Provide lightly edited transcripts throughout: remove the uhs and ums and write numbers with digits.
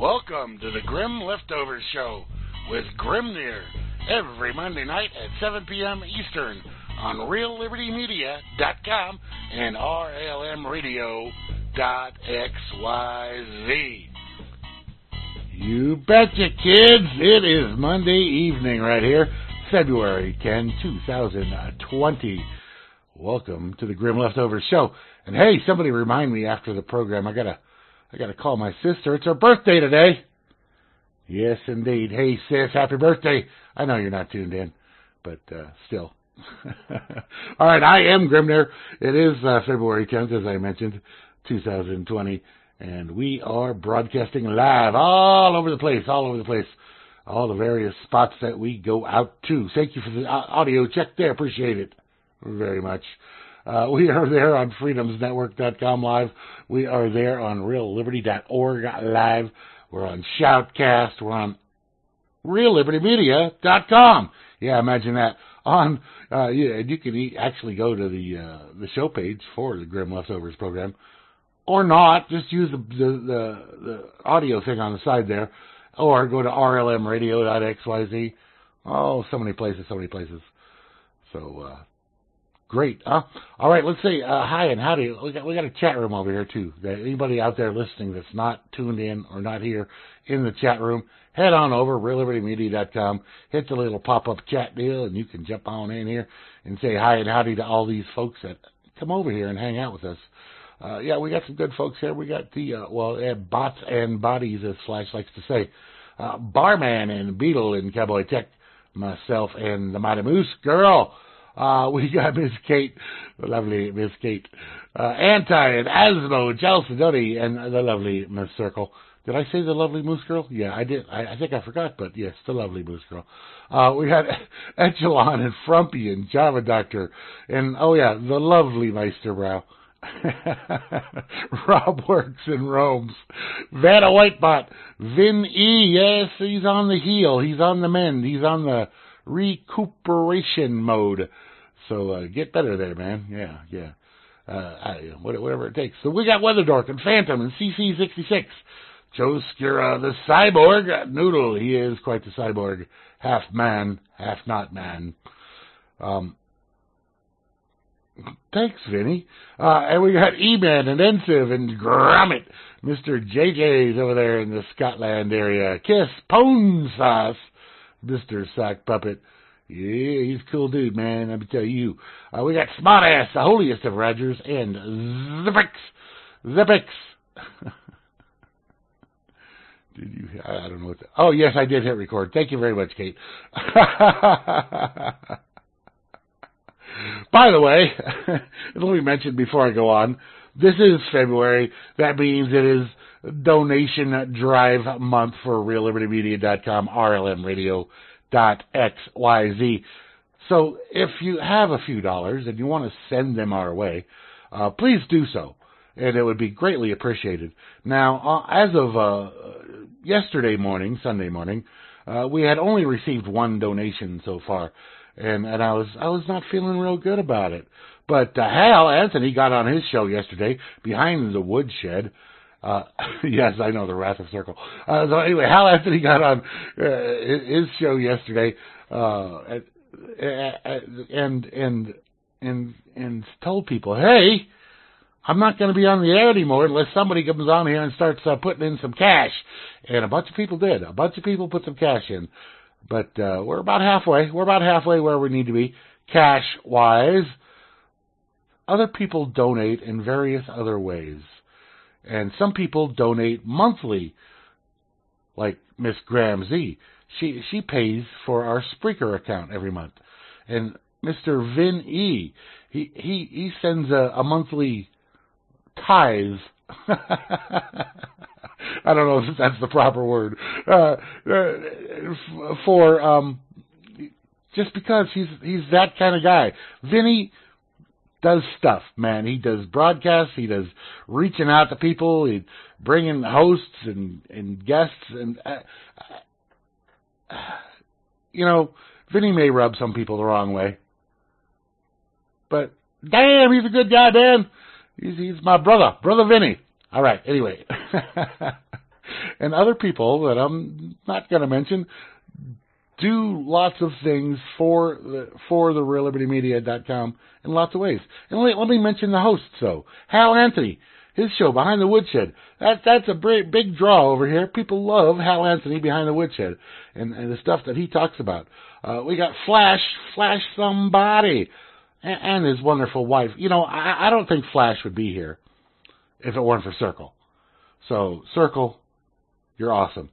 Welcome to the Grim Leftovers Show with Grimnir every Monday night at 7 p.m. Eastern on RealLibertyMedia.com and RLMRadio.xyz. You betcha, kids. It is Monday evening right here, February 10, 2020. Welcome to the Grim Leftovers Show. And hey, somebody remind me after the program, I gotta call my sister. It's her birthday today. Yes, indeed. Hey, sis, happy birthday. I know you're not tuned in, but still. All right, I am Grimnir. It is February 10th, as I mentioned, 2020, and we are broadcasting live all over the place, all the various spots that we go out to. Thank you for the audio check there. Appreciate it very much. We are there on freedomsnetwork.com live. We are there on realliberty.org live. We're on Shoutcast. We're on reallibertymedia.com. Yeah, imagine that. You can actually go to the show page for the Grim Leftovers program, or not. Just use the audio thing on the side there, or go to rlmradio.xyz. Oh, so many places. So, great, huh? All right, let's say hi and howdy. We got a chat room over here, too. Anybody out there listening that's not tuned in or not here in the chat room, head on over, reallibertymedia.com, hit the little pop-up chat deal, and you can jump on in here and say hi and howdy to all these folks that come over here and hang out with us. Yeah, we got some good folks here. We got the, bots and bodies, as Flash likes to say. Barman and Beetle and Cowboy Tech, myself and the Mighty Moose Girl. We got Miss Kate, the lovely Miss Kate, Anti and Asmo, Chelsea Duddy, and the lovely Miss Circle. Did I say the lovely Moose Girl? Yeah, I did. I think I forgot, but yes, the lovely Moose Girl. We got Echelon and Frumpy and Java Doctor, and oh yeah, the lovely Meisterbrow. Rob Works and Roams, Vanna Whitebot, Vin E, yes, he's on the heel, he's on the mend, he's on the recuperation mode. So get better there, man. Yeah. Whatever it takes. So we got Weather Dork and Phantom and CC66. Joe Skura, the cyborg. Noodle, he is quite the cyborg. Half man, half not man. Thanks, Vinny. And we got E-Man and Ensiv and Gromit. Mr. JJ's over there in the Scotland area. Kiss Pone Sauce. Mr. Sock Puppet. Yeah, he's a cool dude, man. Let me tell you. We got Smartass, the holiest of Rogers, and Zippix. Did you? I don't know what. Oh, yes, I did hit record. Thank you very much, Kate. By the way, let me mention before I go on, this is February. That means it is donation drive month for reallibertymedia.com, rlmradio.xyz. So if you have a few dollars and you want to send them our way, please do so, and it would be greatly appreciated. Now, as of yesterday morning, Sunday morning, we had only received one donation so far, and I was not feeling real good about it. But Hal Anthony got on his show yesterday, Behind the Woodshed. Yes, I know, the Wrath of Circle. So anyway, Hal Anthony got on his show yesterday, and told people, hey, I'm not going to be on the air anymore unless somebody comes on here and starts putting in some cash. And a bunch of people did. A bunch of people put some cash in. But we're about halfway. We're about halfway where we need to be, cash-wise. Other people donate in various other ways. And some people donate monthly, like Miss Graham Z. She pays for our Spreaker account every month. And Mr. Vin E, he sends a monthly tithe. I don't know if that's the proper word. For just because he's that kind of guy. Vinny does stuff, man. He does broadcasts. He does reaching out to people. He bringing hosts and guests. And, Vinny may rub some people the wrong way. But, damn, he's a good guy, Dan. He's my brother. Brother Vinny. All right, anyway. And other people that I'm not going to mention do lots of things for the RealLibertyMedia.com in lots of ways. And let me mention the hosts, though. Hal Anthony, his show, Behind the Woodshed. That's a big draw over here. People love Hal Anthony, Behind the Woodshed, and the stuff that he talks about. We got Flash somebody, and his wonderful wife. You know, I don't think Flash would be here if it weren't for Circle. So, Circle, you're awesome.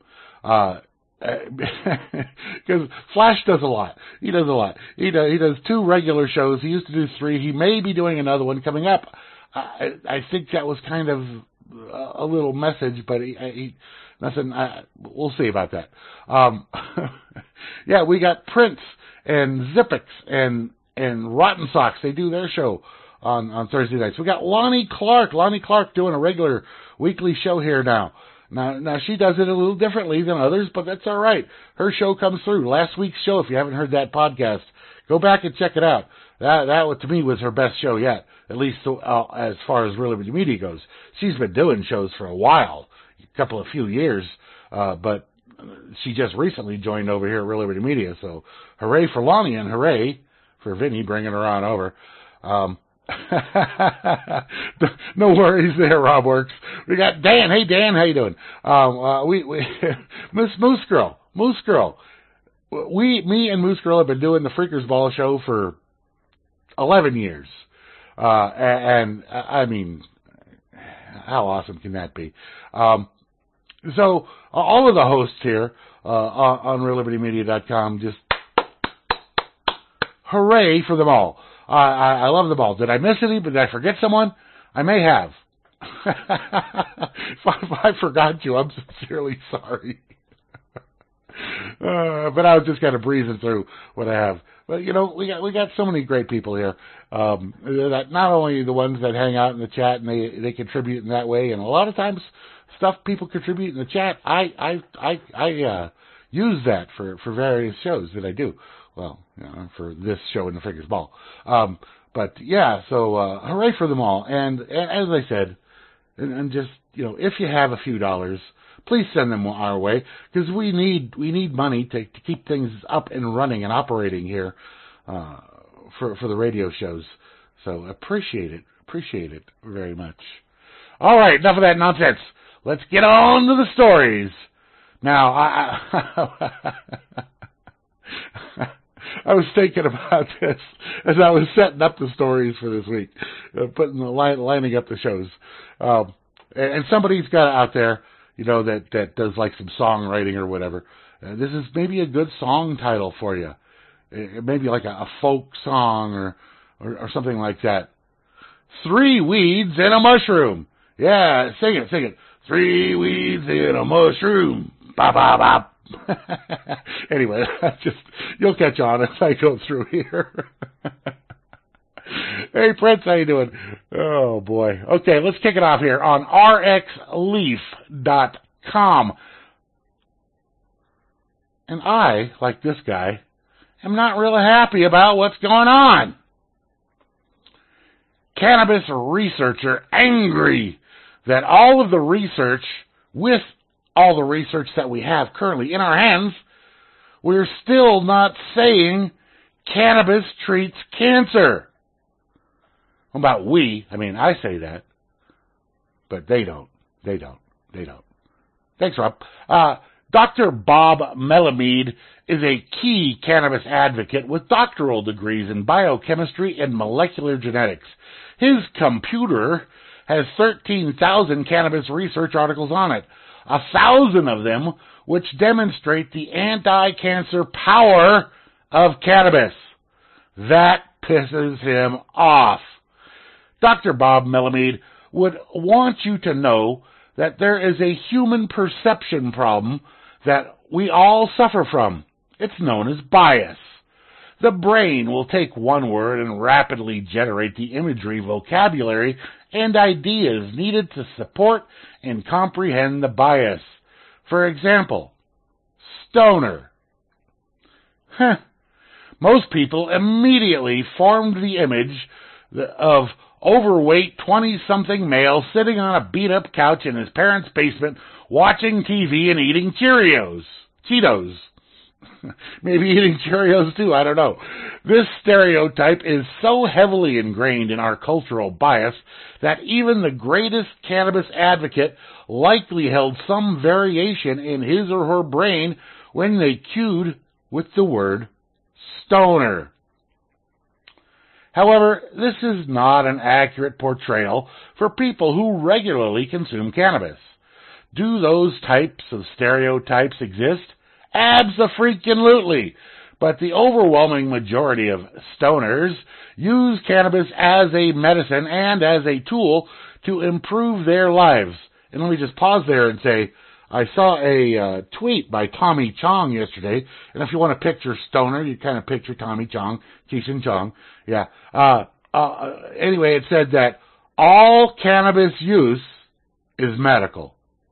Because Flash does a lot. He does a lot. He does 2 regular shows. He used to do 3. He may be doing another one coming up. I think that was kind of a little message, but nothing. We'll see about that. Yeah, we got Prince and Zippix and Rotten Socks. They do their show on Thursday nights. We got Lonnie Clark doing a regular weekly show here now. Now she does it a little differently than others, but that's all right. Her show comes through. Last week's show, if you haven't heard that podcast, go back and check it out. That to me was her best show yet, at least as far as Real Liberty Media goes. She's been doing shows for a while, a few years, but she just recently joined over here at Real Liberty Media. So hooray for Lonnie and hooray for Vinny bringing her on over. No worries there, Rob Works. We got Dan. Hey, Dan, how you doing? We Miss Moose Girl. Me and Moose Girl have been doing the Freakers Ball show for 11 years. And I mean, how awesome can that be? So all of the hosts here on RealLibertyMedia.com, just hooray for them all. I love them all. Did I miss any? Did I forget someone? I may have. If I forgot you, I'm sincerely sorry. But I was just kind of breezing through what I have. But you know, we got so many great people here. That not only the ones that hang out in the chat and they contribute in that way, and a lot of times stuff people contribute in the chat, I use that for various shows that I do. Well, you know, for this show in the Freakers Ball. But yeah, so hooray for them all. And as I said, and just, you know, if you have a few dollars, please send them our way, because we need money to keep things up and running and operating here for the radio shows. So appreciate it very much. All right, enough of that nonsense. Let's get on to the stories. Now, I was thinking about this as I was setting up the stories for this week, lining up the shows. And somebody's got out there, you know, that does like some songwriting or whatever. This is maybe a good song title for you. Maybe like a folk song or something like that. 3 weeds and a mushroom. Yeah, sing it. 3 weeds and a mushroom. Bop, bop, bop. Anyway, you'll catch on as I go through here. Hey, Prince, how you doing? Oh, boy. Okay, let's kick it off here on rxleaf.com. And I, like this guy, am not really happy about what's going on. Cannabis researcher angry that all of the research that we have currently in our hands, we're still not saying cannabis treats cancer. What about we? I mean, I say that, but they don't. Thanks, Rob. Dr. Bob Melamed is a key cannabis advocate with doctoral degrees in biochemistry and molecular genetics. His computer has 13,000 cannabis research articles on it, 1,000 of them which demonstrate the anti-cancer power of cannabis. That pisses him off. Dr. Bob Melamed would want you to know that there is a human perception problem that we all suffer from. It's known as bias. The brain will take one word and rapidly generate the imagery, vocabulary, and ideas needed to support and comprehend the bias. For example, stoner. Most people immediately formed the image of overweight 20-something male sitting on a beat-up couch in his parents' basement watching TV and eating Cheetos. Maybe eating Cheerios too, I don't know. This stereotype is so heavily ingrained in our cultural bias that even the greatest cannabis advocate likely held some variation in his or her brain when they cued with the word stoner. However, this is not an accurate portrayal for people who regularly consume cannabis. Do those types of stereotypes exist? Abso-freaking-lutely. But the overwhelming majority of stoners use cannabis as a medicine and as a tool to improve their lives. And let me just pause there and say, I saw a tweet by Tommy Chong yesterday, and if you want to picture stoner, you kind of picture Tommy Chong, Cheech Chong, yeah. Anyway, it said that all cannabis use is medical.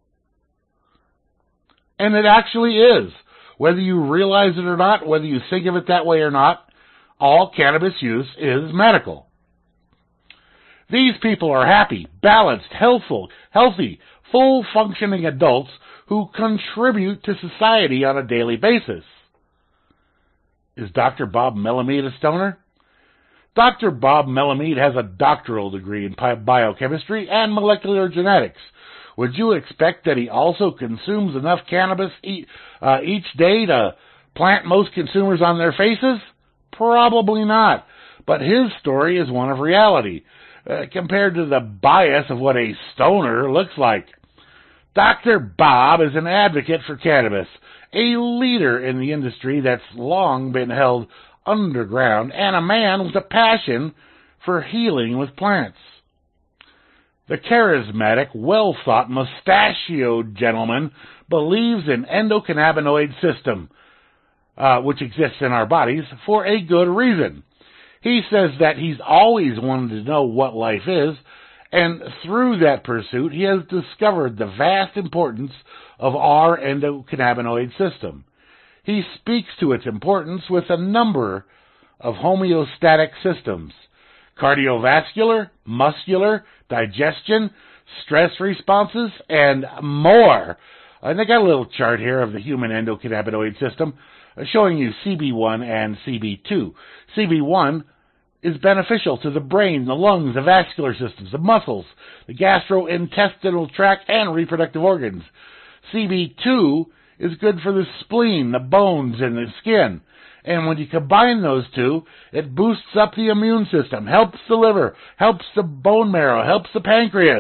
And it actually is. Whether you realize it or not, whether you think of it that way or not, all cannabis use is medical. These people are happy, balanced, healthy, full-functioning adults who contribute to society on a daily basis. Is Dr. Bob Melamede a stoner? Dr. Bob Melamede has a doctoral degree in biochemistry and molecular genetics. Would you expect that he also consumes enough cannabis each day to plant most consumers on their faces? Probably not. But his story is one of reality, compared to the bias of what a stoner looks like. Dr. Bob is an advocate for cannabis, a leader in the industry that's long been held underground, and a man with a passion for healing with plants. The charismatic, well-thought, mustachioed gentleman believes in endocannabinoid system, which exists in our bodies, for a good reason. He says that he's always wanted to know what life is, and through that pursuit, he has discovered the vast importance of our endocannabinoid system. He speaks to its importance with a number of homeostatic systems: cardiovascular, muscular, digestion, stress responses, and more. And I got a little chart here of the human endocannabinoid system showing you CB1 and CB2. CB1 is beneficial to the brain, the lungs, the vascular systems, the muscles, the gastrointestinal tract, and reproductive organs. CB2 is good for the spleen, the bones, and the skin. And when you combine those two, it boosts up the immune system, helps the liver, helps the bone marrow, helps the pancreas.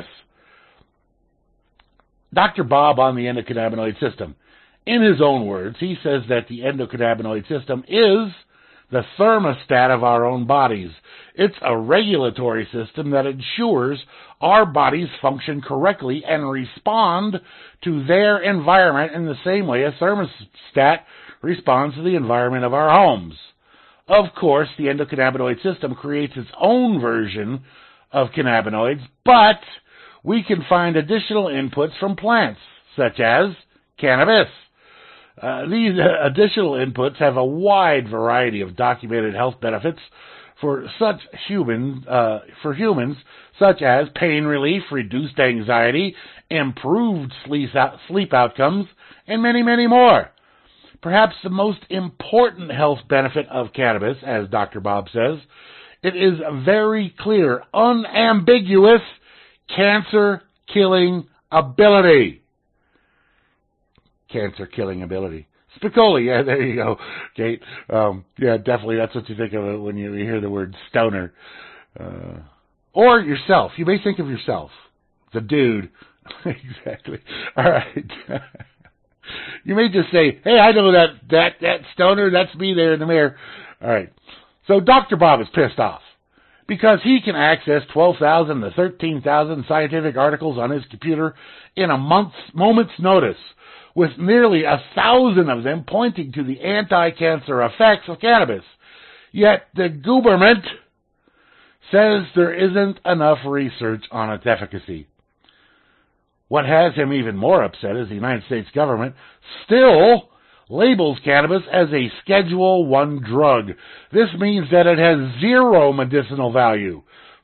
Dr. Bob on the endocannabinoid system. In his own words, he says that the endocannabinoid system is the thermostat of our own bodies. It's a regulatory system that ensures our bodies function correctly and respond to their environment in the same way a thermostat responds to the environment of our homes. Of course, the endocannabinoid system creates its own version of cannabinoids, but we can find additional inputs from plants, such as cannabis. These additional inputs have a wide variety of documented health benefits for humans, such as pain relief, reduced anxiety, improved sleep outcomes, and many, many more. Perhaps the most important health benefit of cannabis, as Dr. Bob says, it is very clear, unambiguous cancer-killing ability. Cancer-killing ability. Spicoli, yeah, there you go, Kate. Yeah, definitely, that's what you think of it when you hear the word stoner. Or yourself. You may think of yourself. The dude. Exactly. All right. You may just say, hey, I know that stoner, that's me there in the mirror. All right. So Dr. Bob is pissed off because he can access 12,000 to 13,000 scientific articles on his computer in a moment's notice, with nearly 1,000 of them pointing to the anti-cancer effects of cannabis. Yet the government says there isn't enough research on its efficacy. What has him even more upset is the United States government still labels cannabis as a Schedule I drug. This means that it has zero medicinal value.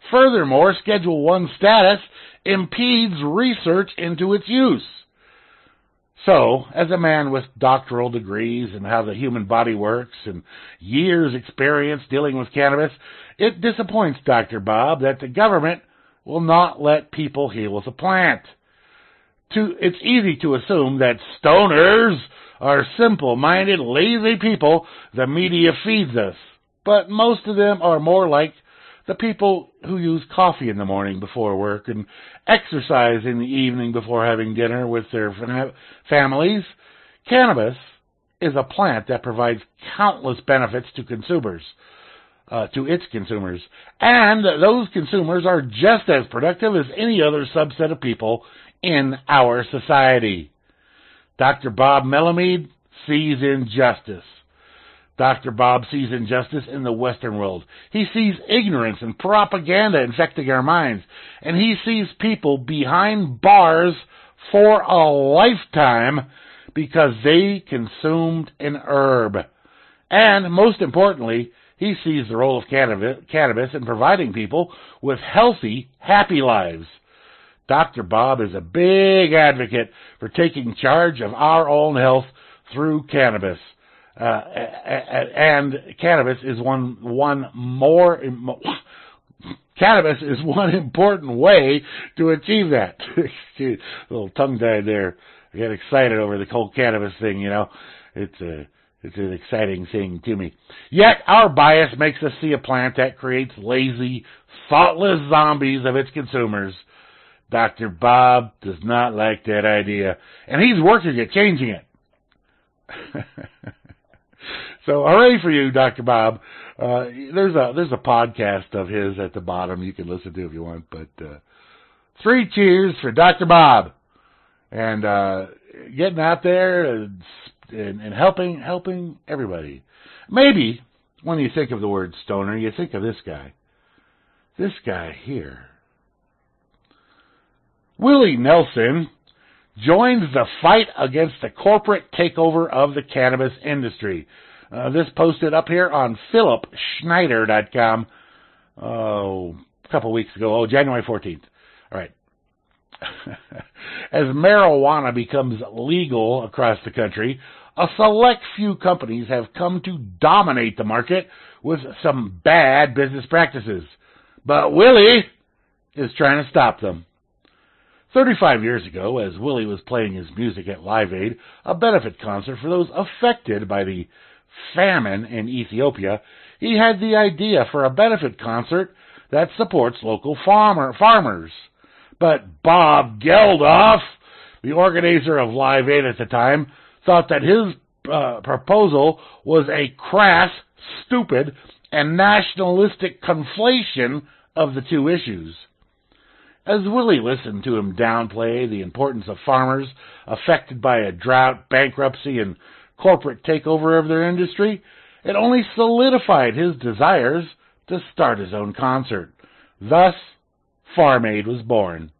Furthermore, Schedule 1 status impedes research into its use. So, as a man with doctoral degrees in how the human body works and years' experience dealing with cannabis, it disappoints Dr. Bob that the government will not let people heal with the plant. It's easy to assume that stoners are simple-minded, lazy people the media feeds us, but most of them are more like the people who use coffee in the morning before work and exercise in the evening before having dinner with their families. Cannabis is a plant that provides countless benefits to consumers, to its consumers, and those consumers are just as productive as any other subset of people in our society. Dr. Bob Melamede sees injustice. Dr. Bob sees injustice in the Western world. He sees ignorance and propaganda infecting our minds. And he sees people behind bars for a lifetime because they consumed an herb. And most importantly, he sees the role of cannabis in providing people with healthy, happy lives. Dr. Bob is a big advocate for taking charge of our own health through cannabis. And cannabis is one important way to achieve that. A little tongue-tied there. I get excited over the whole cannabis thing, you know. It's an exciting thing to me. Yet our bias makes us see a plant that creates lazy, thoughtless zombies of its consumers. Dr. Bob does not like that idea, and he's working at changing it. So, hooray for you, Dr. Bob. There's a podcast of his at the bottom you can listen to if you want. But 3 cheers for Dr. Bob and getting out there and helping everybody. Maybe when you think of the word stoner, you think of this guy. This guy here. Willie Nelson joins the fight against the corporate takeover of the cannabis industry. This posted up here on philipschneider.com a couple weeks ago. January 14th. All right. As marijuana becomes legal across the country, a select few companies have come to dominate the market with some bad business practices. But Willie is trying to stop them. 35 years ago, as Willie was playing his music at Live Aid, a benefit concert for those affected by the famine in Ethiopia, he had the idea for a benefit concert that supports local farmers. But Bob Geldof, the organizer of Live Aid at the time, thought that his proposal was a crass, stupid, and nationalistic conflation of the two issues. As Willie listened to him downplay the importance of farmers affected by a drought, bankruptcy, and corporate takeover of their industry, it only solidified his desires to start his own concert. Thus, Farm Aid was born.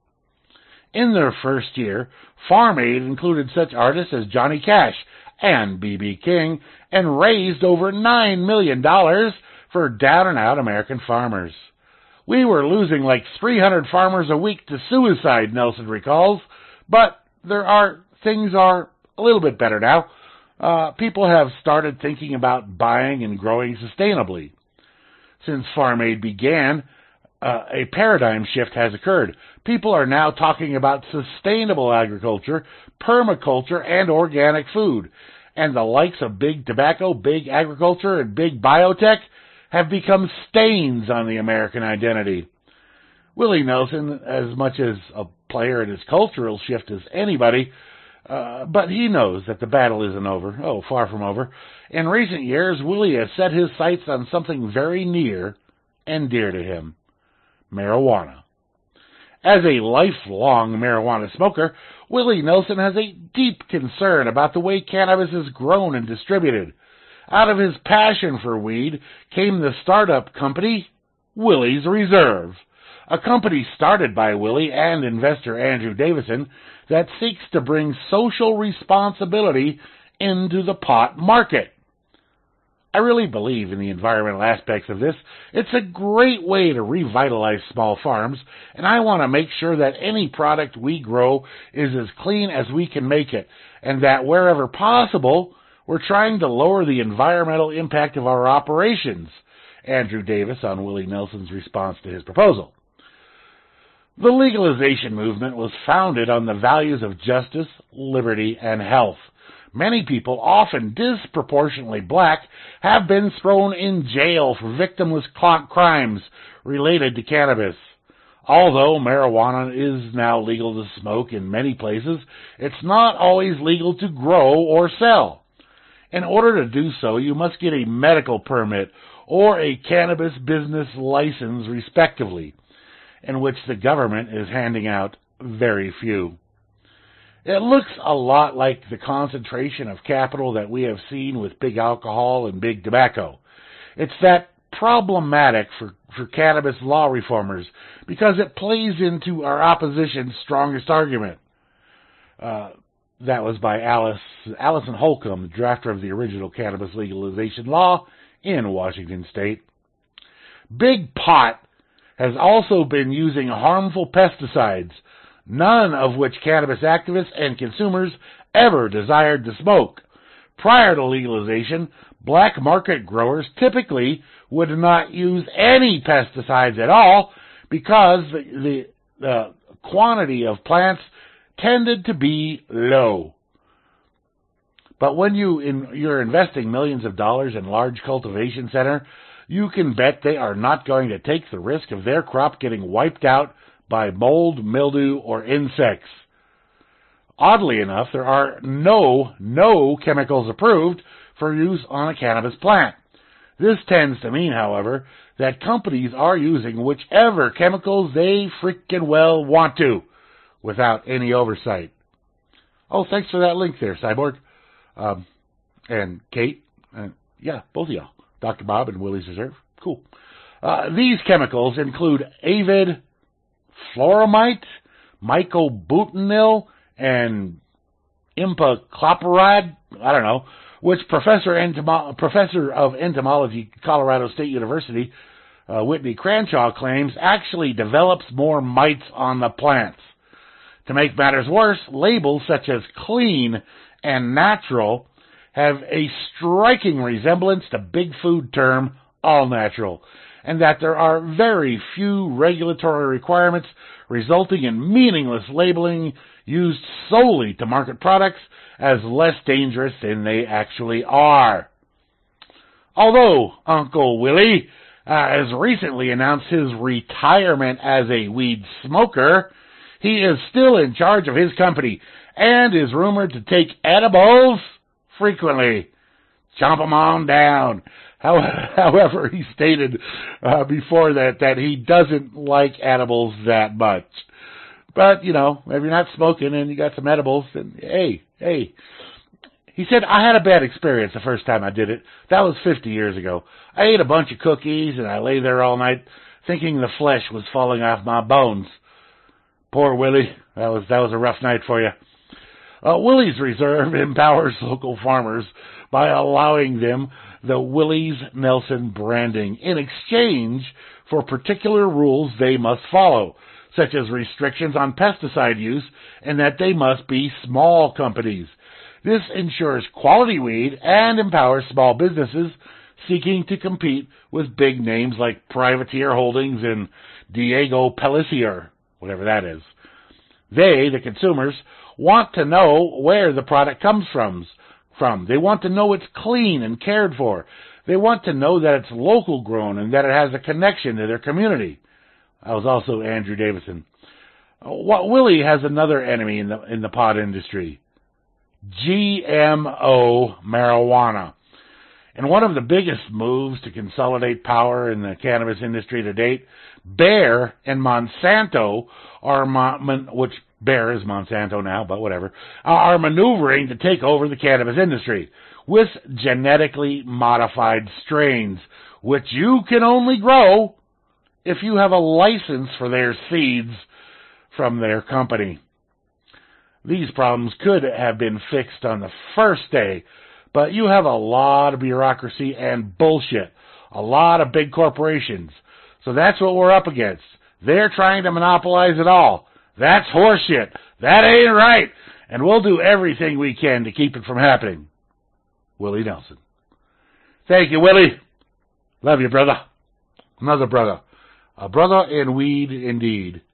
In their first year, Farm Aid included such artists as Johnny Cash and B.B. King and raised over $9 million for down-and-out American farmers. We were losing like 300 farmers a week to suicide, Nelson recalls, but things are a little bit better now. People have started thinking about buying and growing sustainably. Since Farm Aid began, a paradigm shift has occurred. People are now talking about sustainable agriculture, permaculture, and organic food. And the likes of big tobacco, big agriculture, and big biotech have become stains on the American identity. Willie Nelson, as much as a player in his cultural shift as anybody, but he knows that the battle isn't over. Oh, far from over. In recent years, Willie has set his sights on something very near and dear to him: marijuana. As a lifelong marijuana smoker, Willie Nelson has a deep concern about the way cannabis is grown and distributed. Out of his passion for weed came the startup company, Willie's Reserve, a company started by Willie and investor Andrew Davison that seeks to bring social responsibility into the pot market. I really believe in the environmental aspects of this. It's a great way to revitalize small farms, and I want to make sure that any product we grow is as clean as we can make it, and that wherever possible, we're trying to lower the environmental impact of our operations. Andrew Davis on Willie Nelson's response to his proposal. The legalization movement was founded on the values of justice, liberty, and health. Many people, often disproportionately black, have been thrown in jail for victimless crimes related to cannabis. Although marijuana is now legal to smoke in many places, it's not always legal to grow or sell. In order to do so, you must get a medical permit or a cannabis business license, respectively, in which the government is handing out very few. It looks a lot like the concentration of capital that we have seen with big alcohol and big tobacco. It's that problematic for cannabis law reformers because it plays into our opposition's strongest argument. That was by Allison Holcomb, the drafter of the original cannabis legalization law in Washington State. Big Pot has also been using harmful pesticides, none of which cannabis activists and consumers ever desired to smoke. Prior to legalization, black market growers typically would not use any pesticides at all because the quantity of plants tended to be low. But when you're investing millions of dollars in large cultivation center, you can bet they are not going to take the risk of their crop getting wiped out by mold, mildew, or insects. Oddly enough, there are no chemicals approved for use on a cannabis plant. This tends to mean, however, that companies are using whichever chemicals they freaking well want to, without any oversight. Oh, thanks for that link there, Cyborg. And Kate. Yeah, both of y'all. Dr. Bob and Willie's Reserve. Cool. These chemicals include avid, fluoramide, mycobutanil, and imidacloprid, I don't know, which professor of entomology, Colorado State University, Whitney Cranshaw, claims actually develops more mites on the plants. To make matters worse, labels such as clean and natural have a striking resemblance to big food term all natural, and that there are very few regulatory requirements resulting in meaningless labeling used solely to market products as less dangerous than they actually are. Although Uncle Willie has recently announced his retirement as a weed smoker, he is still in charge of his company and is rumored to take edibles frequently. Chomp them on down. However, he stated before that he doesn't like edibles that much. But, you know, if you're not smoking and you got some edibles, then hey. He said, I had a bad experience the first time I did it. That was 50 years ago. I ate a bunch of cookies and I lay there all night thinking the flesh was falling off my bones. Poor Willie. That was a rough night for you. Willie's Reserve empowers local farmers by allowing them the Willie's Nelson branding in exchange for particular rules they must follow, such as restrictions on pesticide use and that they must be small companies. This ensures quality weed and empowers small businesses seeking to compete with big names like Privateer Holdings and Diego Pelletier, whatever that is. They, the consumers, want to know where the product comes from. They want to know it's clean and cared for. They want to know that it's local grown and that it has a connection to their community. That was also Andrew Davison. Willie has another enemy in the pot industry. GMO marijuana. And one of the biggest moves to consolidate power in the cannabis industry to date, Bayer and Monsanto which Bayer is Monsanto now, but whatever, are maneuvering to take over the cannabis industry with genetically modified strains, which you can only grow if you have a license for their seeds from their company. These problems could have been fixed on the first day, But you have a lot of bureaucracy and bullshit. A lot of big corporations. So that's what we're up against. They're trying to monopolize it all. That's horseshit. That ain't right. And we'll do everything we can to keep it from happening. Willie Nelson. Thank you, Willie. Love you, brother. Another brother. A brother in weed, indeed.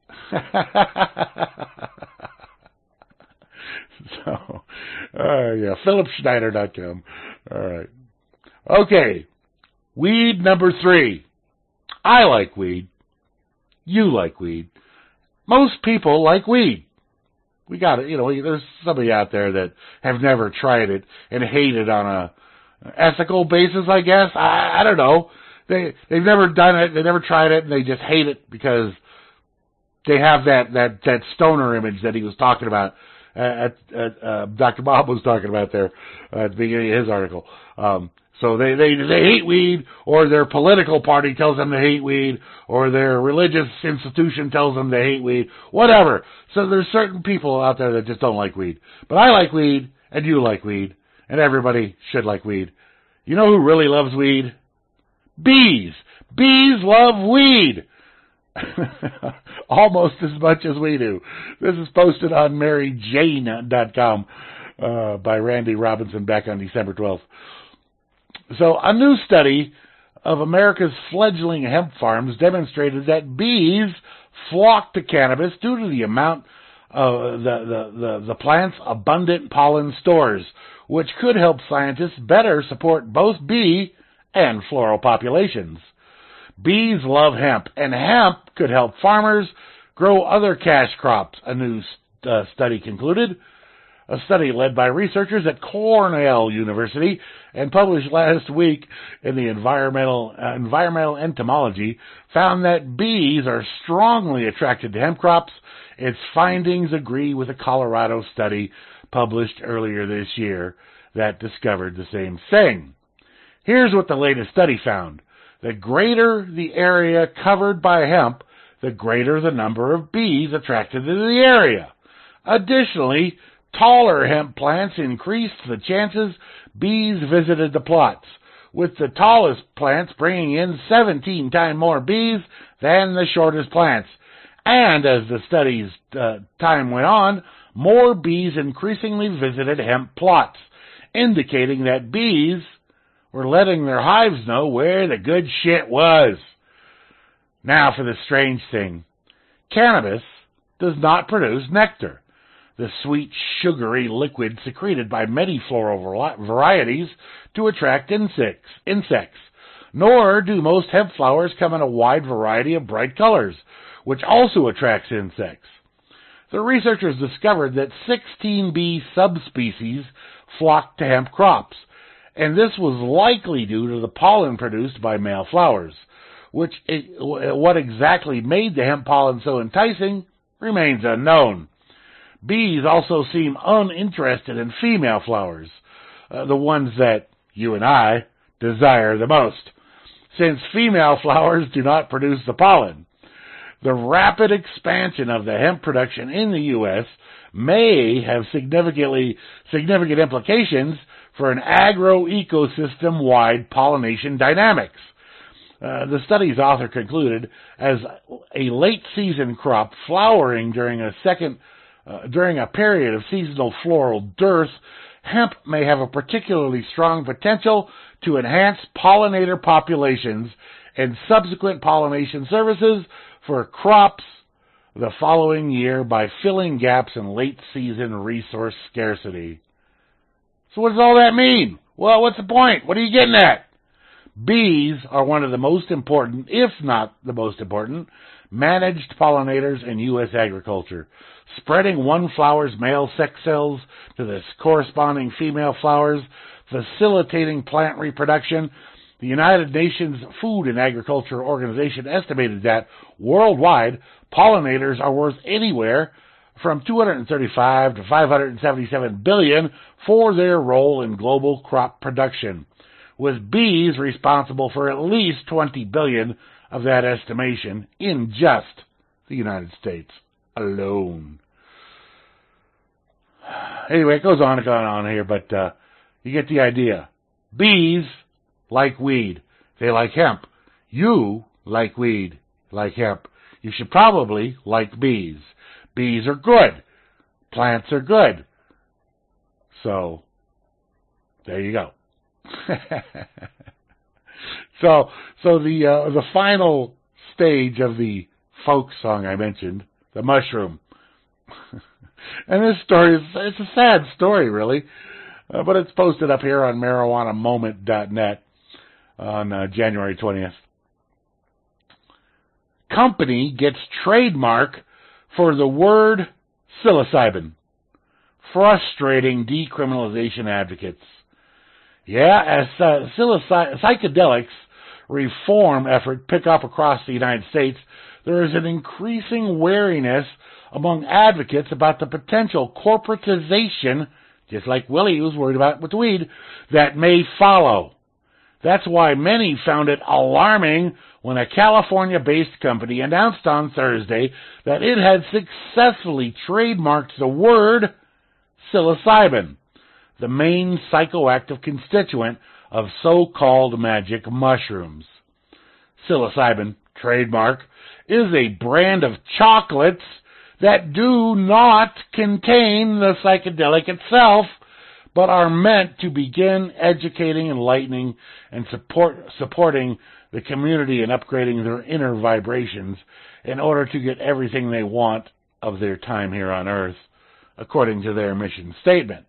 So, yeah, PhilipSchneider.com. All right. Okay. Weed number 3. I like weed. You like weed. Most people like weed. We got it. There's somebody out there that have never tried it and hate it on a ethical basis, I guess. I don't know. They've never done it. They never tried it, and they just hate it because they have that stoner image that he was talking about. Dr. Bob was talking about there at the beginning of his article. So they hate weed, or their political party tells them they hate weed, or their religious institution tells them they hate weed, whatever. So there's certain people out there that just don't like weed. But I like weed, and you like weed, and everybody should like weed. You know who really loves weed? Bees. Bees love weed. Almost as much as we do. This is posted on MaryJane.com by Randy Robinson back on December 12th. So a new study of America's fledgling hemp farms demonstrated that bees flock to cannabis due to the amount of the plant's abundant pollen stores, which could help scientists better support both bee and floral populations. Bees love hemp, and hemp could help farmers grow other cash crops, a new study concluded. A study led by researchers at Cornell University and published last week in the Environmental Entomology found that bees are strongly attracted to hemp crops. Its findings agree with a Colorado study published earlier this year that discovered the same thing. Here's what the latest study found. The greater the area covered by hemp, the greater the number of bees attracted to the area. Additionally, taller hemp plants increased the chances bees visited the plots, with the tallest plants bringing in 17 times more bees than the shortest plants. And as the study's time went on, more bees increasingly visited hemp plots, indicating that bees were letting their hives know where the good shit was. Now for the strange thing. Cannabis does not produce nectar, the sweet, sugary liquid secreted by many floral varieties to attract insects. Nor do most hemp flowers come in a wide variety of bright colors, which also attracts insects. The researchers discovered that 16 bee subspecies flocked to hemp crops, and this was likely due to the pollen produced by male flowers, what exactly made the hemp pollen so enticing remains unknown. Bees also seem uninterested in female flowers, the ones that you and I desire the most, since female flowers do not produce the pollen. The rapid expansion of the hemp production in the U.S. may have significant implications for an agro-ecosystem-wide pollination dynamics. The study's author concluded, as a late-season crop flowering during a period of seasonal floral dearth, hemp may have a particularly strong potential to enhance pollinator populations and subsequent pollination services for crops the following year by filling gaps in late-season resource scarcity. So what does all that mean? Well, what's the point? What are you getting at? Bees are one of the most important, if not the most important, managed pollinators in U.S. agriculture, spreading one flower's male sex cells to the corresponding female flowers, facilitating plant reproduction. The United Nations Food and Agriculture Organization estimated that worldwide, pollinators are worth anywhere from $235 to $577 billion for their role in global crop production, with bees responsible for at least $20 billion of that estimation in just the United States alone. Anyway, it goes on and on here, but You get the idea. Bees like weed. They like hemp. You like weed, like hemp. You should probably like bees. Bees are good. Plants are good. So, there you go. So the final stage of the folk song I mentioned, the mushroom. And this story it's a sad story, really. But it's posted up here on marijuanamoment.net on January 20th. Company gets trademark for the word psilocybin. Frustrating decriminalization advocates. Yeah, as psychedelics reform effort pick up across the United States, there is an increasing wariness among advocates about the potential corporatization, just like Willie was worried about with weed, that may follow. That's why many found it alarming when a California-based company announced on Thursday that it had successfully trademarked the word psilocybin, the main psychoactive constituent of so-called magic mushrooms. Psilocybin, trademark, is a brand of chocolates that do not contain the psychedelic itself, but are meant to begin educating, enlightening, and supporting the community and upgrading their inner vibrations in order to get everything they want of their time here on Earth, according to their mission statement.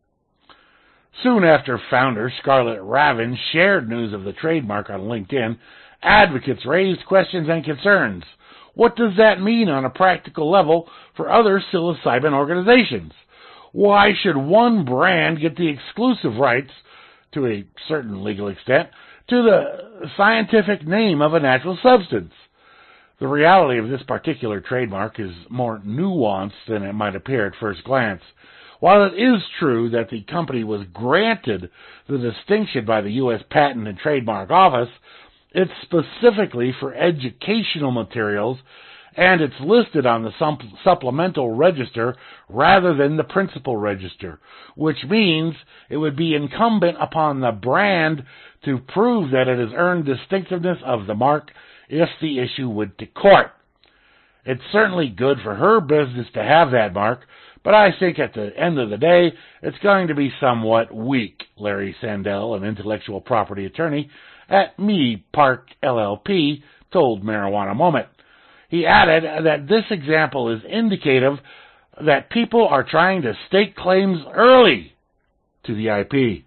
Soon after founder Scarlett Ravin shared news of the trademark on LinkedIn, advocates raised questions and concerns. What does that mean on a practical level for other psilocybin organizations? Why should one brand get the exclusive rights, to a certain legal extent, to the scientific name of a natural substance? The reality of this particular trademark is more nuanced than it might appear at first glance. While it is true that the company was granted the distinction by the U.S. Patent and Trademark Office, it's specifically for educational materials, and it's listed on the supplemental register rather than the principal register, which means it would be incumbent upon the brand to prove that it has earned distinctiveness of the mark if the issue went to court. It's certainly good for her business to have that mark, but I think at the end of the day, it's going to be somewhat weak, Larry Sandell, an intellectual property attorney at Me Park LLP, told Marijuana Moment. He added that this example is indicative that people are trying to stake claims early to the IP.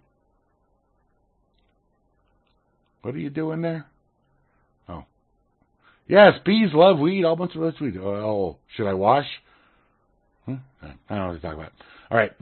What are you doing there? Oh. Yes, bees love weed, all bunch of us weed. Oh, should I wash? I don't know what to talk about. All right.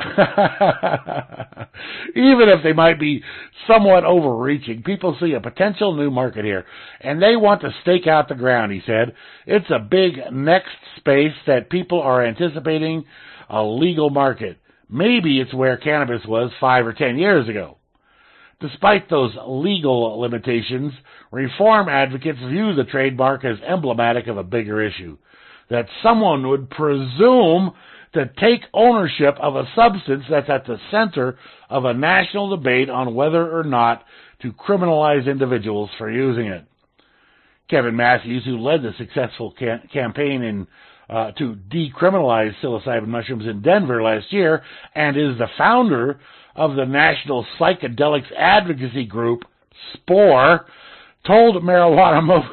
Even if they might be somewhat overreaching, people see a potential new market here, and they want to stake out the ground, he said. It's a big next space that people are anticipating a legal market. Maybe it's where cannabis was 5 or 10 years ago. Despite those legal limitations, reform advocates view the trademark as emblematic of a bigger issue, that someone would presume to take ownership of a substance that's at the center of a national debate on whether or not to criminalize individuals for using it. Kevin Matthews, who led the successful campaign to decriminalize psilocybin mushrooms in Denver last year and is the founder of the National Psychedelics Advocacy Group, SPORE, told Marijuana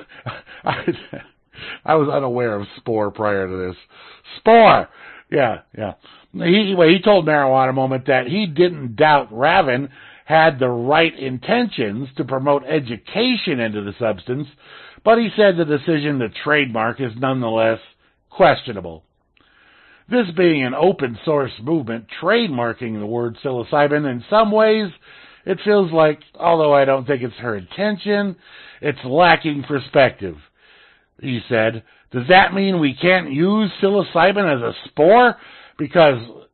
I was unaware of SPORE prior to this. SPORE! Yeah. He told Marijuana Moment that he didn't doubt Ravin had the right intentions to promote education into the substance, but he said the decision to trademark is nonetheless questionable. This being an open source movement, trademarking the word psilocybin, in some ways, it feels like, although I don't think it's her intention, it's lacking perspective. He said, does that mean we can't use psilocybin as a spore? Because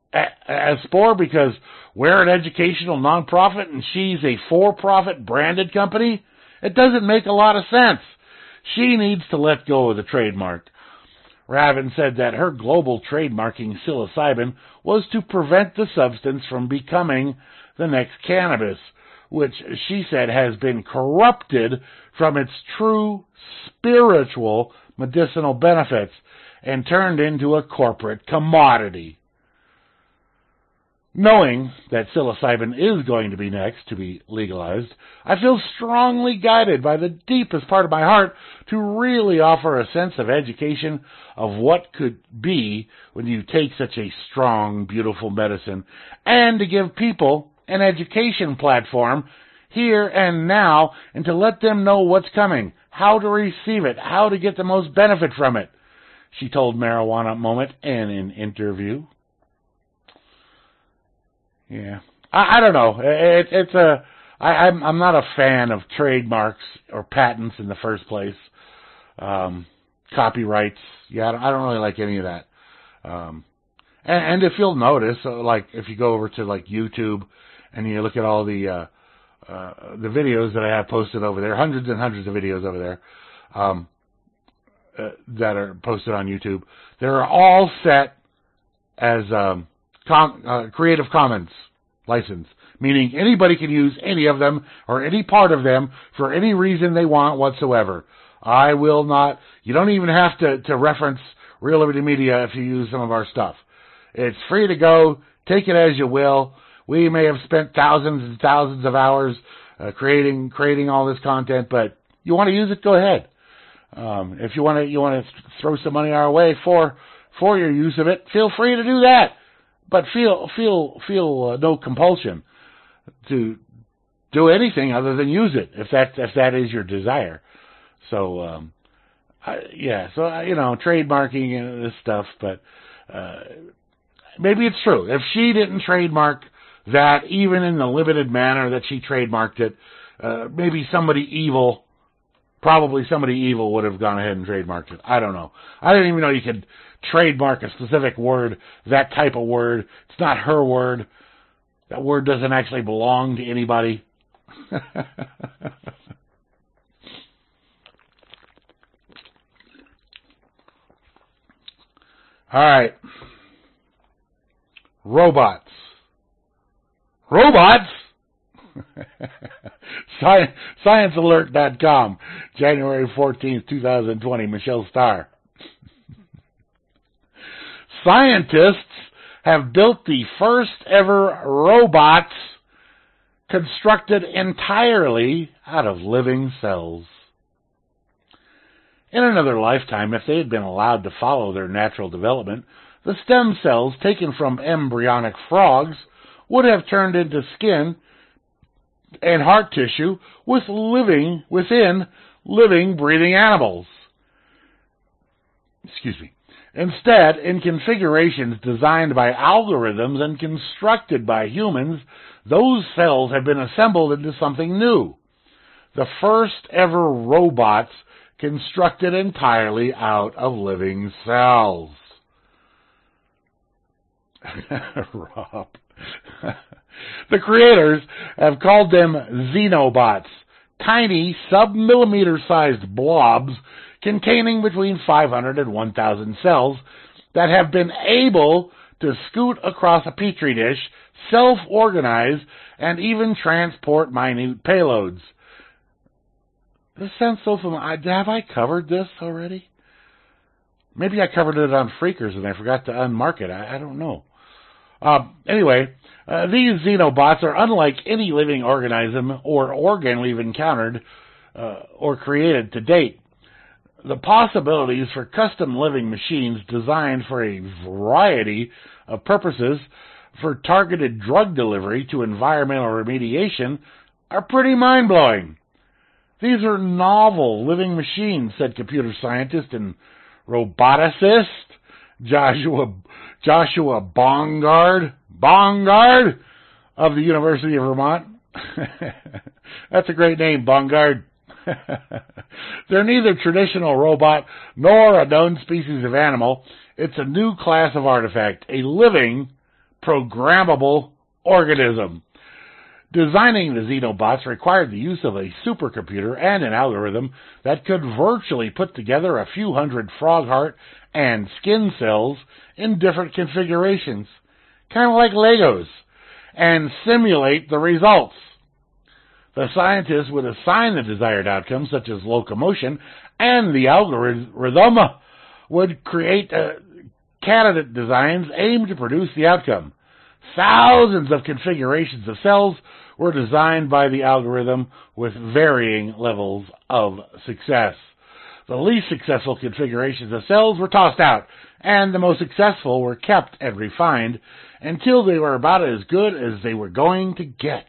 we're an educational nonprofit and she's a for-profit branded company? It doesn't make a lot of sense. She needs to let go of the trademark. Ravin said that her global trademarking psilocybin was to prevent the substance from becoming the next cannabis, which she said has been corrupted from its true spiritual medicinal benefits and turned into a corporate commodity. Knowing that psilocybin is going to be next to be legalized, I feel strongly guided by the deepest part of my heart to really offer a sense of education of what could be when you take such a strong, beautiful medicine, and to give people an education platform here and now, and to let them know what's coming, how to receive it, how to get the most benefit from it, she told Marijuana Moment in an interview. Yeah, I don't know. I'm not a fan of trademarks or patents in the first place. Copyrights, yeah, I don't really like any of that. And if you'll notice, like if you go over to like YouTube and you look at all the videos that I have posted over there, hundreds and hundreds of videos over there that are posted on YouTube, they're all set as Creative Commons license, meaning anybody can use any of them or any part of them for any reason they want whatsoever. I will not, you don't even have to reference Real Liberty Media if you use some of our stuff. It's free to go, take it as you will. We may have spent thousands and thousands of hours creating all this content, but you want to use it, go ahead. If you want to throw some money our way for your use of it, feel free to do that. But feel no compulsion to do anything other than use it if that is your desire. So trademarking and this stuff, but maybe it's true. If she didn't trademark that, even in the limited manner that she trademarked it, maybe probably somebody evil would have gone ahead and trademarked it. I don't know. I didn't even know you could trademark a specific word, that type of word. It's not her word. That word doesn't actually belong to anybody. All right. Robots. ScienceAlert.com, January 14th, 2020, Michelle Starr. Scientists have built the first ever robots constructed entirely out of living cells. In another lifetime, if they had been allowed to follow their natural development, the stem cells taken from embryonic frogs would have turned into skin and heart tissue within living, breathing animals. Excuse me. Instead, in configurations designed by algorithms and constructed by humans, those cells have been assembled into something new. The first ever robots constructed entirely out of living cells. Rob. The creators have called them xenobots, tiny sub-millimeter-sized blobs containing between 500 and 1,000 cells that have been able to scoot across a petri dish, self-organize, and even transport minute payloads. This sounds so familiar. Have I covered this already? Maybe I covered it on Freakers and I forgot to unmark it. I don't know. Anyway, these xenobots are unlike any living organism or organ we've encountered or created to date. The possibilities for custom living machines designed for a variety of purposes, for targeted drug delivery to environmental remediation, are pretty mind-blowing. These are novel living machines, said computer scientist and roboticist Joshua Bongard of the University of Vermont. That's a great name, Bongard. They're neither traditional robot nor a known species of animal. It's a new class of artifact, a living, programmable organism. Designing the xenobots required the use of a supercomputer and an algorithm that could virtually put together a few hundred frog heart and skin cells in different configurations, kind of like Legos, and simulate the results. The scientists would assign the desired outcomes, such as locomotion, and the algorithm would create candidate designs aimed to produce the outcome. Thousands of configurations of cells were designed by the algorithm with varying levels of success. The least successful configurations of cells were tossed out, and the most successful were kept and refined until they were about as good as they were going to get.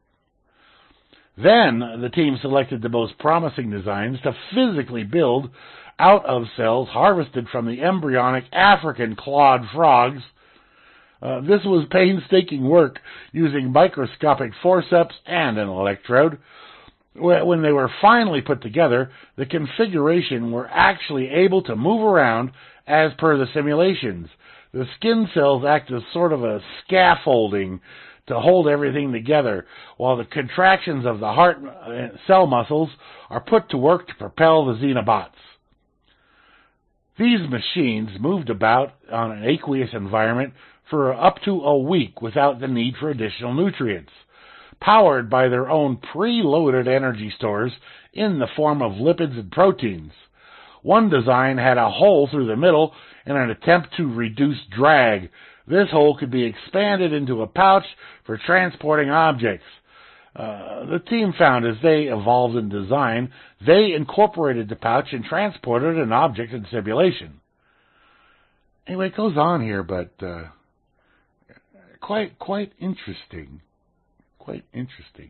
Then the team selected the most promising designs to physically build out of cells harvested from the embryonic African clawed frogs. This was painstaking work using microscopic forceps and an electrode. When they were finally put together, the configuration were actually able to move around as per the simulations. The skin cells act as sort of a scaffolding to hold everything together, while the contractions of the heart cell muscles are put to work to propel the xenobots. These machines moved about on an aqueous environment for up to a week without the need for additional nutrients, powered by their own preloaded energy stores in the form of lipids and proteins. One design had a hole through the middle in an attempt to reduce drag. This hole could be expanded into a pouch for transporting objects. The team found as they evolved in design, they incorporated the pouch and transported an object in simulation. Anyway, it goes on here, but quite interesting. Quite interesting.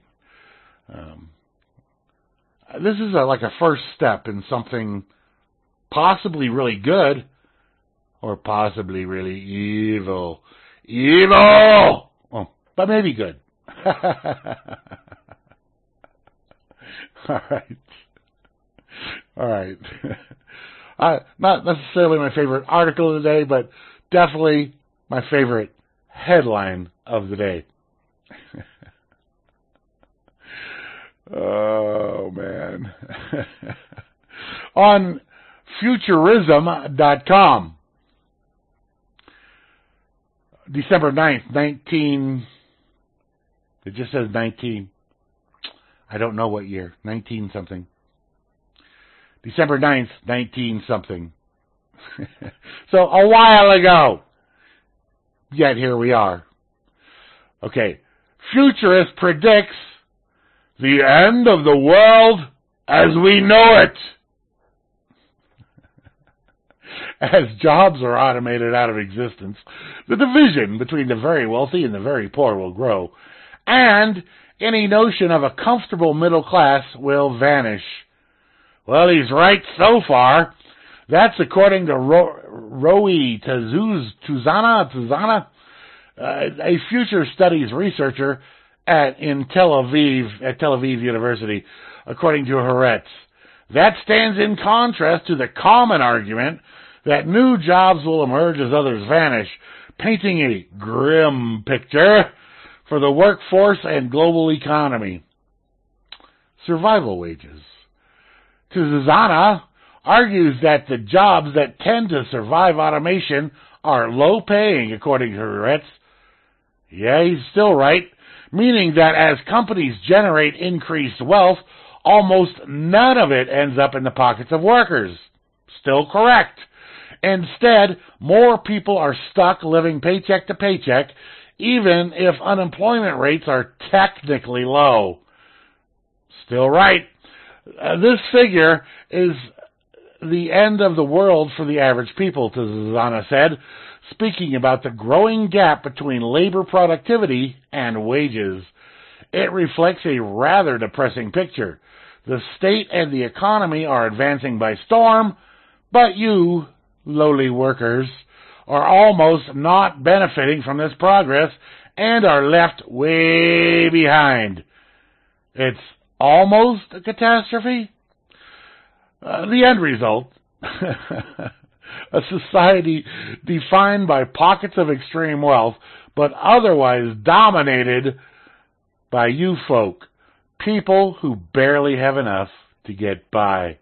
This is like a first step in something possibly really good, or possibly really evil. Evil! Oh, but maybe good. All right. Not necessarily my favorite article of the day, but definitely my favorite headline of the day. Oh, man. On Futurism.com, December 9th, it just says 19. I don't know what year. 19-something. December 9th, 19-something. So, a while ago. Yet here we are. Okay. Futurist predicts the end of the world as we know it. As jobs are automated out of existence, the division between the very wealthy and the very poor will grow, and any notion of a comfortable middle class will vanish. Well, he's right so far. That's according to Roei Tuzana, a future studies researcher at Tel Aviv University, according to Haaretz. That stands in contrast to the common argument that new jobs will emerge as others vanish, painting a grim picture for the workforce and global economy. Survival wages. Tuzana argues that the jobs that tend to survive automation are low-paying, according to Haaretz. Yeah, he's still right, meaning that as companies generate increased wealth, almost none of it ends up in the pockets of workers. Still correct. Instead, more people are stuck living paycheck to paycheck, even if unemployment rates are technically low. Still right. This figure is the end of the world for the average people, Tuzana said, speaking about the growing gap between labor productivity and wages. It reflects a rather depressing picture. The state and the economy are advancing by storm, but you, lowly workers, are almost not benefiting from this progress and are left way behind. It's almost a catastrophe. The end result, a society defined by pockets of extreme wealth, but otherwise dominated by you folk, people who barely have enough to get by.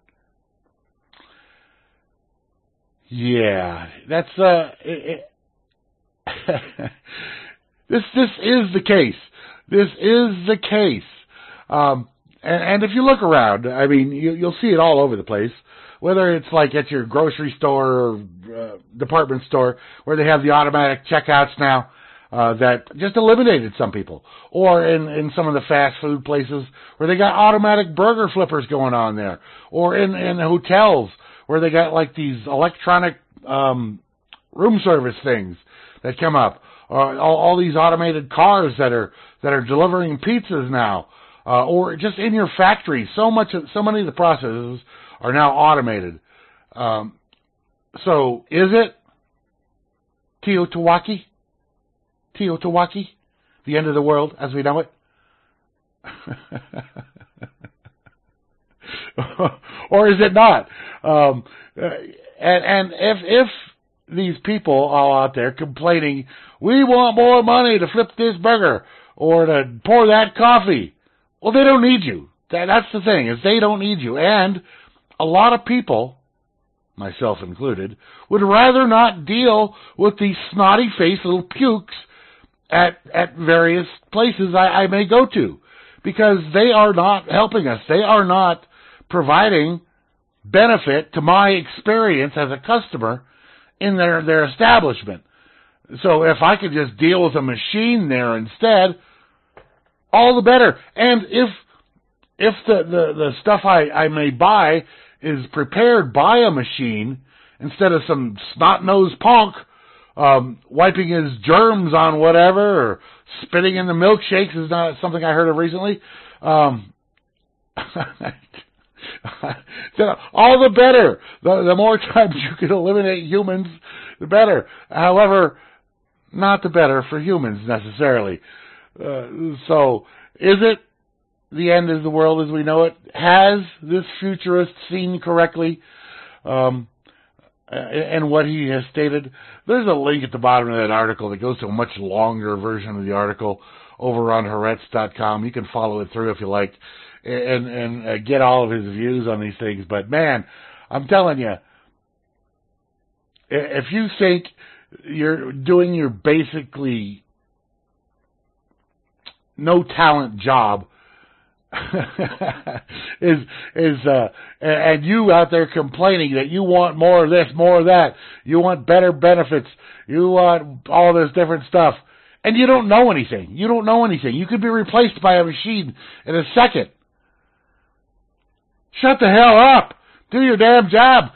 Yeah, that's This is the case. This is the case. And if you look around, I mean, you'll see it all over the place. Whether it's like at your grocery store or department store where they have the automatic checkouts now that just eliminated some people. Or in some of the fast food places where they got automatic burger flippers going on there. Or in hotels where they got like these electronic room service things that come up. All these automated cars that are delivering pizzas now. Or just in your factory. So many of the processes are now automated. So is it Teotihuacan? The end of the world as we know it? Or is it not? And if these people all out there complaining, we want more money to flip this burger or to pour that coffee, well, they don't need you. That's the thing, is they don't need you. And a lot of people, myself included, would rather not deal with these snotty-faced little pukes at various places I may go to, because they are not helping us. They are not providing benefit to my experience as a customer in their establishment. So if I could just deal with a machine there instead, all the better. And if the stuff I may buy is prepared by a machine instead of some snot-nosed punk wiping his germs on whatever or spitting in the milkshakes is not something I heard of recently. So all the better. The more times you can eliminate humans, the better. However, not the better for humans necessarily. So, is it the end of the world as we know it? Has this futurist seen correctly and what he has stated? There's a link at the bottom of that article that goes to a much longer version of the article over on Haaretz.com. You can follow it through if you like and get all of his views on these things. But man, I'm telling you, if you think you're doing your basically no talent job and you out there complaining that you want more of this, more of that, you want better benefits, you want all this different stuff, and you don't know anything. You could be replaced by a machine in a second. Shut the hell up. Do your damn job.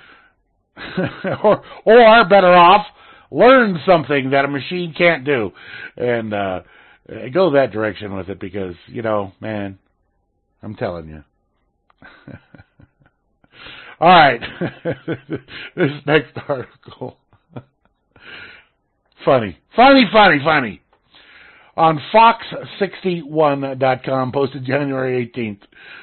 or better off, learn something that a machine can't do. And go that direction with it because, man, I'm telling you. All right. This next article. Funny. On Fox61.com, posted January 18th.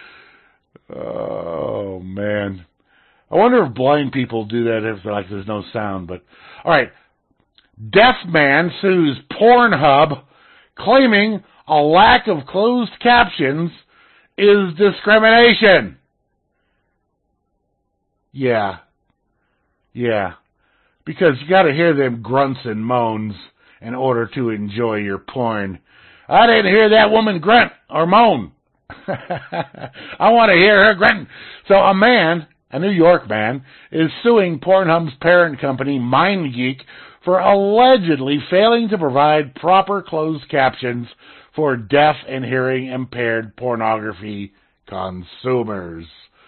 Oh, man. I wonder if blind people do that if there's no sound. But all right. Deaf man sues Pornhub, claiming a lack of closed captions is discrimination. Yeah. Because you got to hear them grunts and moans in order to enjoy your porn. I didn't hear that woman grunt or moan. I want to hear her grunting. So a New York man, is suing Pornhub's parent company, MindGeek, for allegedly failing to provide proper closed captions for deaf and hearing impaired pornography consumers.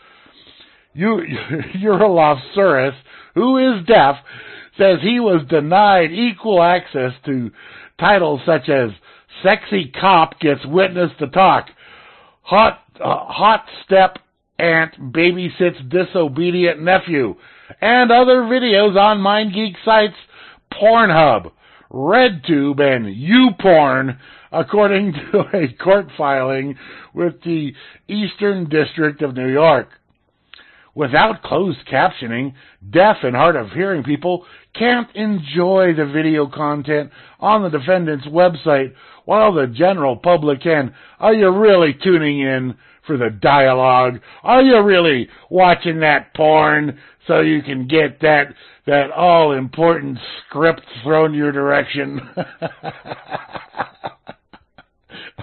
Urolov Suris, who is deaf, says he was denied equal access to titles such as Sexy Cop Gets Witness to Talk, Hot Step Aunt Babysits Disobedient Nephew, and other videos on MindGeek sites Pornhub, RedTube, and YouPorn, according to a court filing with the Eastern District of New York. Without closed captioning, deaf and hard of hearing people can't enjoy the video content on the defendant's website while the general public can. Are you really tuning in for the dialogue? Are you really watching that porn so you can get that all-important script thrown your direction?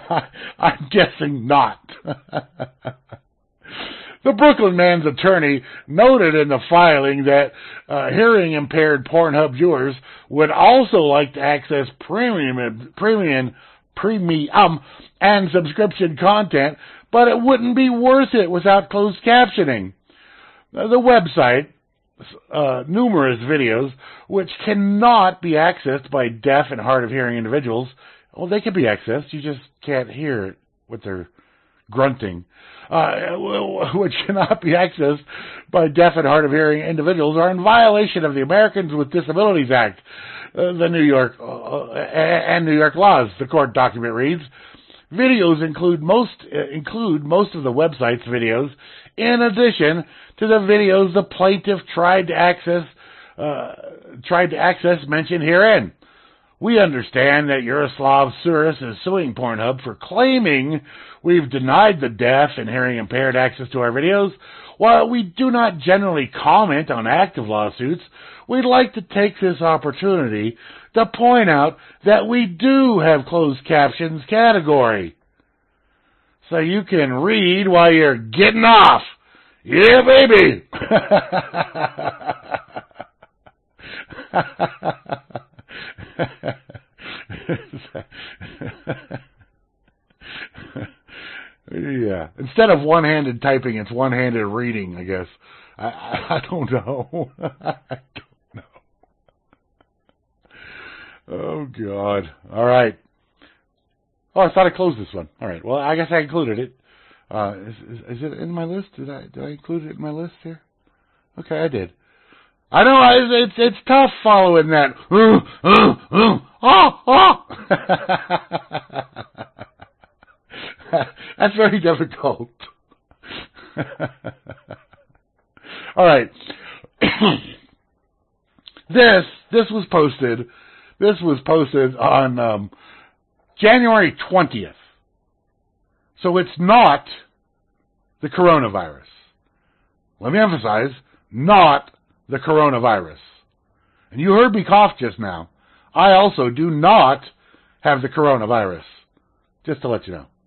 I'm guessing not. The Brooklyn man's attorney noted in the filing that hearing-impaired Pornhub viewers would also like to access premium and subscription content, but it wouldn't be worth it without closed captioning. The website, numerous videos, which cannot be accessed by deaf and hard of hearing individuals, well, they can be accessed, you just can't hear it with their grunting, which cannot be accessed by deaf and hard of hearing individuals, are in violation of the Americans with Disabilities Act, the New York laws. The court document reads, videos include most of the website's videos, in addition to the videos the plaintiff tried to access mentioned herein. We understand that Yaroslav Suris is suing Pornhub for claiming we've denied the deaf and hearing impaired access to our videos. While we do not generally comment on active lawsuits, we'd like to take this opportunity to point out that we do have closed captions category. So you can read while you're getting off. Yeah, baby! Yeah. Instead of one-handed typing, it's one-handed reading, I guess. I don't know. I don't know. Oh, God. All right. Oh, I thought I closed this one. All right. Well, I guess I included it. Is it in my list? Did I include it in my list here? Okay, I did. I know it's tough following that. That's very difficult. All right. This was posted. This was posted on January 20th. So it's not the coronavirus. Let me emphasize, not the coronavirus. And you heard me cough just now. I also do not have the coronavirus. Just to let you know.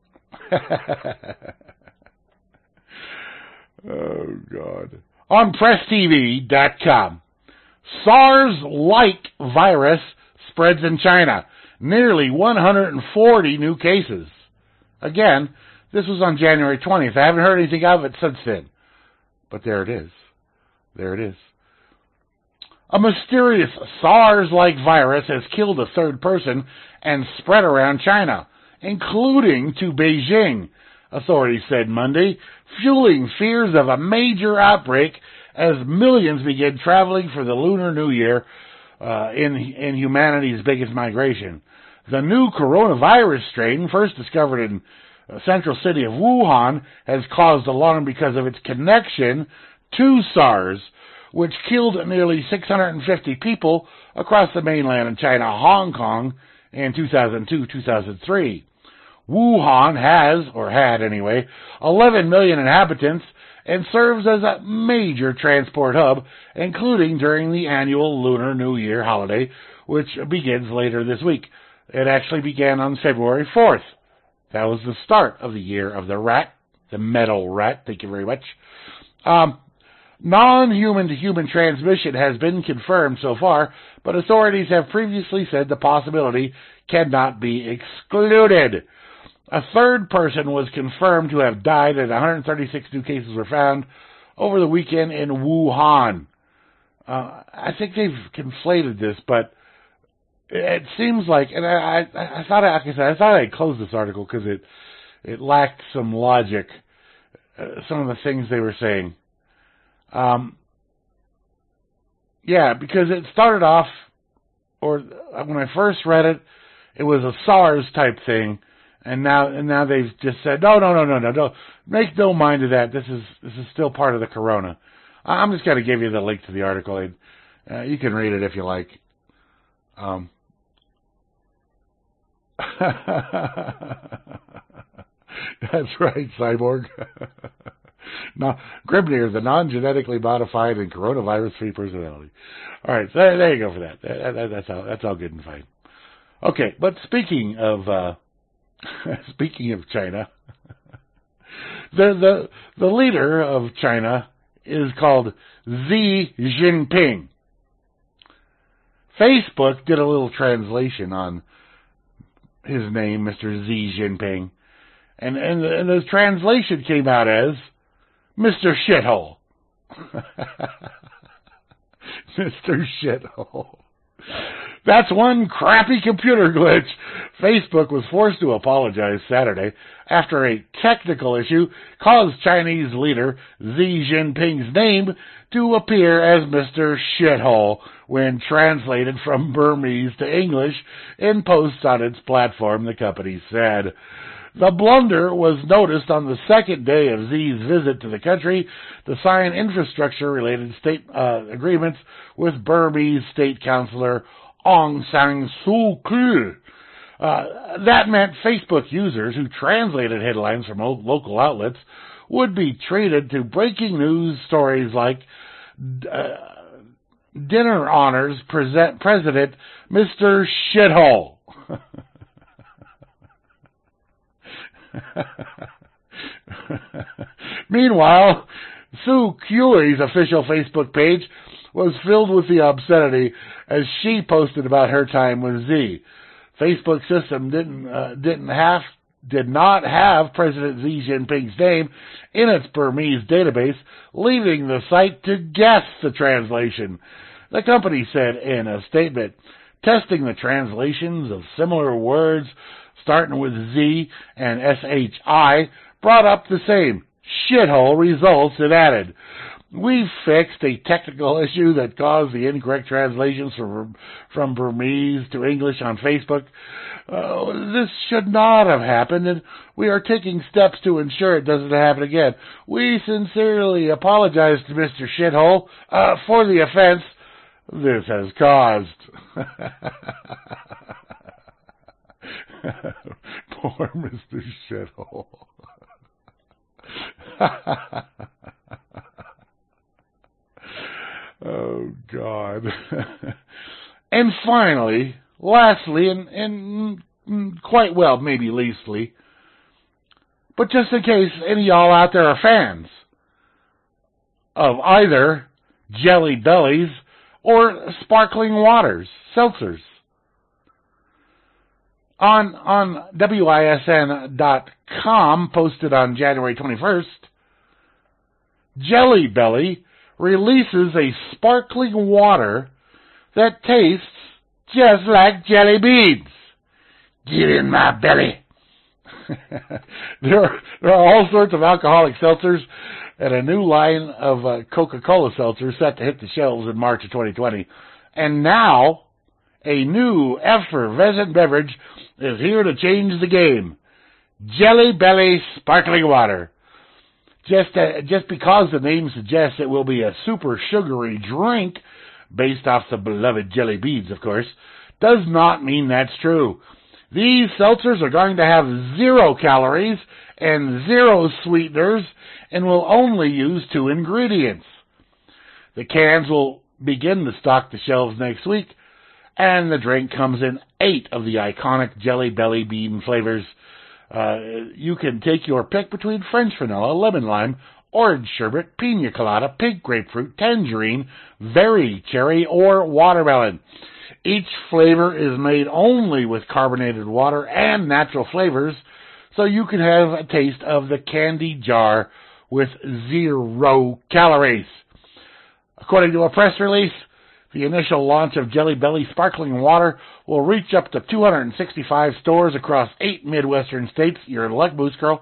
Oh, God. On PressTV.com, SARS-like virus spreads in China. Nearly 140 new cases. Again, this was on January 20th. I haven't heard anything of it since then. But there it is. There it is. A mysterious SARS-like virus has killed a third person and spread around China, including to Beijing, authorities said Monday, fueling fears of a major outbreak as millions begin traveling for the Lunar New Year in humanity's biggest migration. The new coronavirus strain, first discovered in central city of Wuhan, has caused alarm because of its connection to SARS, which killed nearly 650 people across the mainland of China, Hong Kong, in 2002-2003. Wuhan has, or had anyway, 11 million inhabitants and serves as a major transport hub, including during the annual Lunar New Year holiday, which begins later this week. It actually began on February 4th. That was the start of the year of the rat, the metal rat. Thank you very much. Non-human to human transmission has been confirmed so far, but authorities have previously said the possibility cannot be excluded. A third person was confirmed to have died, and 136 new cases were found over the weekend in Wuhan. I think they've conflated this, but it seems like, and I thought, like I said, I thought I'd close this article because it lacked some logic. Some of the things they were saying. Yeah, because it started off, or when I first read it, it was a SARS type thing, and now they've just said no, don't make no mind of that. This is still part of the corona. I'm just going to give you the link to the article. You can read it if you like. That's right, Cyborg. Now, Grimnir, the non-genetically modified and coronavirus-free personality. All right, so there you go for that. That's all good and fine. Okay, but speaking of Speaking of China, the leader of China is called Xi Jinping. Facebook did a little translation on his name, Mr. Xi Jinping, and the translation came out as Mr. Shithole. Mr. Shithole. That's one crappy computer glitch. Facebook was forced to apologize Saturday after a technical issue caused Chinese leader Xi Jinping's name to appear as Mr. Shithole when translated from Burmese to English in posts on its platform, the company said. The blunder was noticed on the second day of Xi's visit to the country to sign infrastructure-related state agreements with Burmese State Councillor Aung San Suu Kyi. That meant Facebook users who translated headlines from local outlets would be treated to breaking news stories like dinner honors President Mr. Shithole. Meanwhile, Suu Kyi's official Facebook page was filled with the obscenity as she posted about her time with Xi. Facebook system did not have President Xi Jinping's name in its Burmese database, leaving the site to guess the translation. The company said in a statement, testing the translations of similar words starting with Z and SHI brought up the same shithole results, it added. We fixed a technical issue that caused the incorrect translations from Burmese to English on Facebook. This should not have happened, and we are taking steps to ensure it doesn't happen again. We sincerely apologize to Mr. Shithole for the offense this has caused. Poor Mr. Shithole. Oh, God. And finally, lastly, and quite well, maybe leastly, but just in case any of y'all out there are fans of either Jelly Bellies or sparkling waters, seltzers, on WISN.com, posted on January 21st, Jelly Belly releases a sparkling water that tastes just like jelly beans. Get in my belly. There are all sorts of alcoholic seltzers and a new line of Coca-Cola seltzers set to hit the shelves in March of 2020. And now, a new effervescent beverage is here to change the game. Jelly Belly Sparkling Water. Just because the name suggests it will be a super sugary drink, based off the beloved jelly beans, of course, does not mean that's true. These seltzers are going to have 0 calories and 0 sweeteners and will only use 2 ingredients. The cans will begin to stock the shelves next week, and the drink comes in 8 of the iconic Jelly Belly bean flavors. You can take your pick between French vanilla, lemon lime, orange sherbet, pina colada, pink grapefruit, tangerine, berry cherry, or watermelon. Each flavor is made only with carbonated water and natural flavors, so you can have a taste of the candy jar with 0 calories. According to a press release, the initial launch of Jelly Belly Sparkling Water will reach up to 265 stores across 8 Midwestern states. You're in luck, Moose Girl.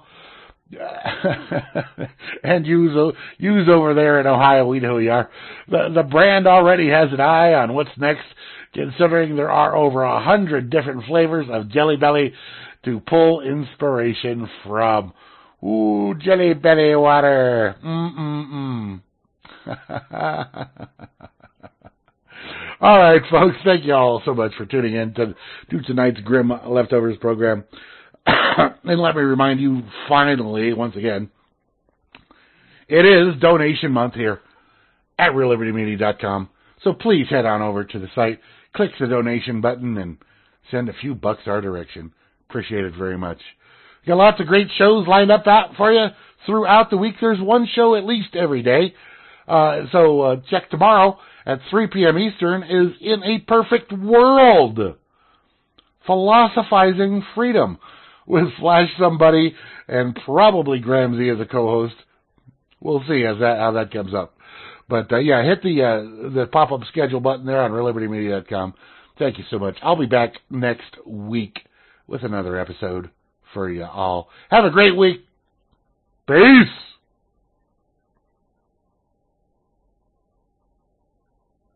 And use over there in Ohio. We know who you are. The brand already has an eye on what's next, considering there are over 100 different flavors of Jelly Belly to pull inspiration from. Ooh, Jelly Belly water. All right, folks, thank you all so much for tuning in to tonight's Grim Leftovers program. And let me remind you, finally, once again, it is donation month here at RealLibertyMedia.com. So please head on over to the site, click the donation button, and send a few bucks our direction. Appreciate it very much. Got lots of great shows lined up out for you throughout the week. There's one show at least every day. So check tomorrow at 3 p.m. Eastern is In a Perfect World. Philosophizing Freedom with Flash Somebody and probably Gramsy as a co-host. We'll see how that comes up. But yeah, hit the pop-up schedule button there on RealLibertyMedia.com. Thank you so much. I'll be back next week with another episode for you all. Have a great week. Peace.